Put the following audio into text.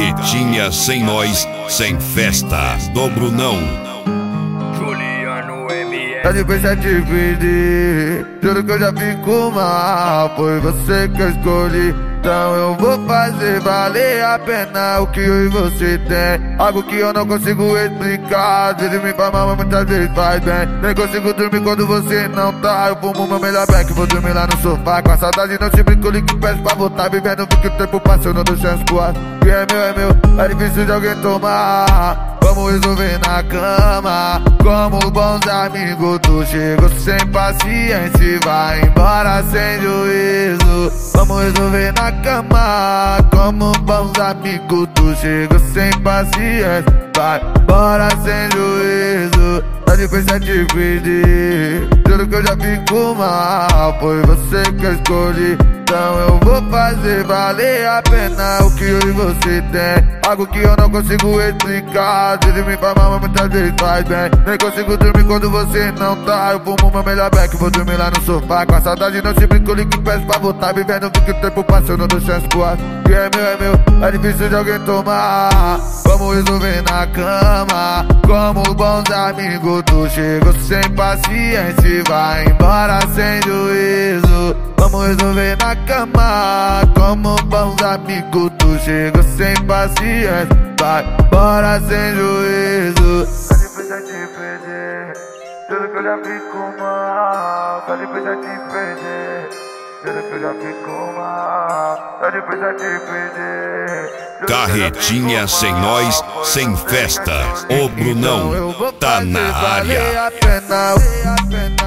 Carretinha sem nós, sem festa, do Brunão. Tá depois de te pedir, juro que eu já fico mal. Foi você que eu escolhi, então eu vou fazer valer a pena o que eu e você tem. Algo que eu não consigo explicar, às vezes me faz mal, mas muitas vezes faz bem. Nem consigo dormir quando você não tá. Eu fumo meu melhor beck, vou dormir lá no sofá. Com a saudade não te brinco, ligo, peço pra voltar. Vivendo porque o tempo passa, eu não dou chance pro ar. Que é meu, é difícil de alguém tomar. Vamos resolver na cama, como bons amigos. Tu chegou sem paciência e vai embora sem juízo. Vamos resolver na cama, como bons amigos. Tu chegou sem paciência, vai embora sem juízo. Tá difícil de pedir, juro que eu já fico mal. Foi você que eu escolhi, então eu vou fazer valer a pena o que eu e você tem. Algo que eu não consigo explicar, às vezes me faz mal, mas muitas vezes faz bem. Nem consigo dormir quando você não tá. Eu fumo meu melhor beck, vou dormir lá no sofá. Com a saudade não te brinco, ligo, peço pra voltar. Vivendo porque o tempo passa, eu não dou chance pro ar. Que é meu, é difícil de alguém tomar. Vamos resolver na cama, como bons amigos. Tu chegou sem paciência e vai embora sem juízo. Vamos resolver na cama, como bons amigos. Tu chegou sem paciência, vai embora sem juízo. Tá difícil de perder, juro que eu já fico mal. Tá difícil de perder, juro que eu já fico mal. Tá difícil de perder. Carretinha sem nós, sem festa, o Brunão tá na área.